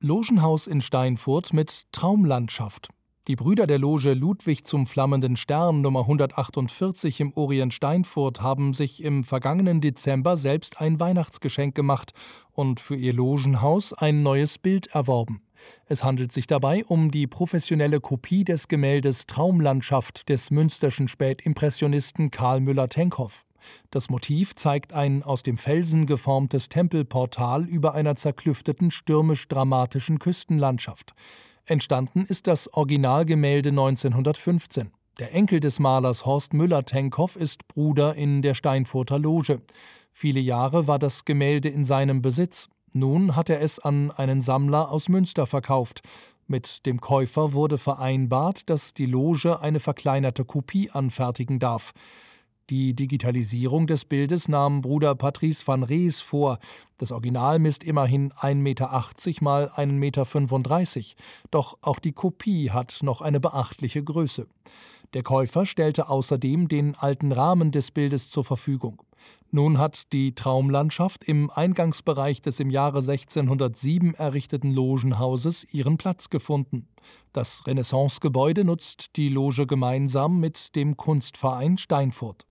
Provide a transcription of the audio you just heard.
Logenhaus in Steinfurt mit Traumlandschaft. Die Brüder der Loge Ludwig zum flammenden Stern Nummer 148 im Orient Steinfurt haben sich im vergangenen Dezember selbst ein Weihnachtsgeschenk gemacht und für ihr Logenhaus ein neues Bild erworben. Es handelt sich dabei um die professionelle Kopie des Gemäldes Traumlandschaft des münsterschen Spätimpressionisten Carl Müller-Tenkhoff. Das Motiv zeigt ein aus dem Felsen geformtes Tempelportal über einer zerklüfteten, stürmisch-dramatischen Küstenlandschaft. Entstanden ist das Originalgemälde 1915. Der Enkel des Malers Horst Müller-Tenkhoff ist Bruder in der Steinfurter Loge. Viele Jahre war das Gemälde in seinem Besitz. Nun hat er es an einen Sammler aus Münster verkauft. Mit dem Käufer wurde vereinbart, dass die Loge eine verkleinerte Kopie anfertigen darf. Die Digitalisierung des Bildes nahm Bruder Patrice van Rees vor. Das Original misst immerhin 1,80 Meter mal 1,35 Meter. Doch auch die Kopie hat noch eine beachtliche Größe. Der Käufer stellte außerdem den alten Rahmen des Bildes zur Verfügung. Nun hat die Traumlandschaft im Eingangsbereich des im Jahre 1607 errichteten Logenhauses ihren Platz gefunden. Das Renaissancegebäude nutzt die Loge gemeinsam mit dem Kunstverein Steinfurt.